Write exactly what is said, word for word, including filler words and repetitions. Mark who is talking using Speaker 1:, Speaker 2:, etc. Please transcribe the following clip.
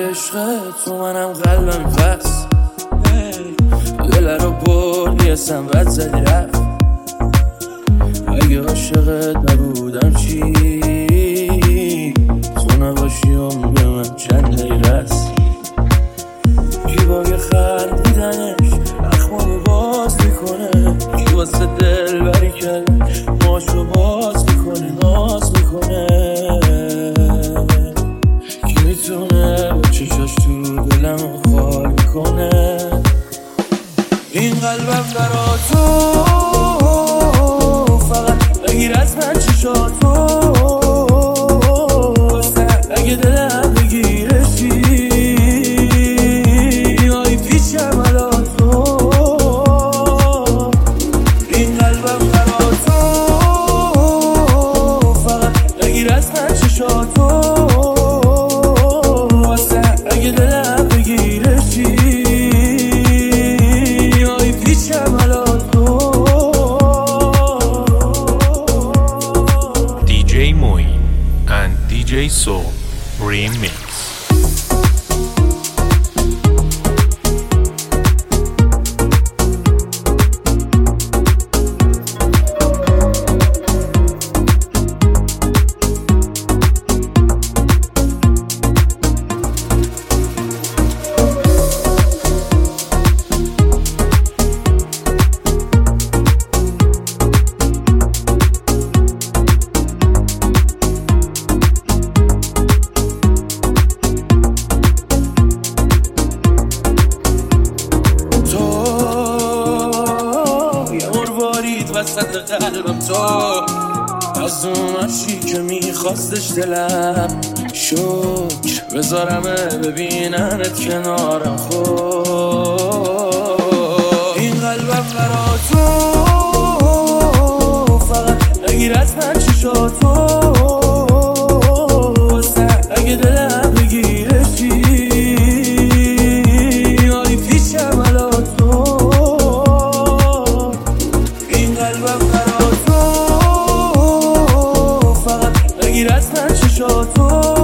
Speaker 1: عشق تو منم قلبم پس دل رو بردی اسم بد زدی رفت. اگه عاشقت نبودم چی تو نباشی عمر من چند دقیقه است. کی با یه خندیدنش اخمامو باز میکنه، کی واسه دل بری کرد ماشو باز میکنه ناز میکنه. کی میتونه با چشاش تو دلمو خال کنه. این قلبم برا تو فقط بگیر از من چشاتو، اگه دلم بگیرشی آی پیچم علا تو. این قلبم برا تو فقط بگیر از من چشاتو، اگه دلم بگیرشی آی پیچم علا تو.
Speaker 2: دی جی Moin and دی جی Soul Remix.
Speaker 1: وسط قلبم تو از اون عشقی که میخواستش دلم شکر بذارمه ببیننت کنارم. خود این قلبم برا تو فقط بگیر از من چشاتو، اگه دلم بگیرشی آی پیچم علا تو. قلبم برا تو فقط بگیر از من چشاتو،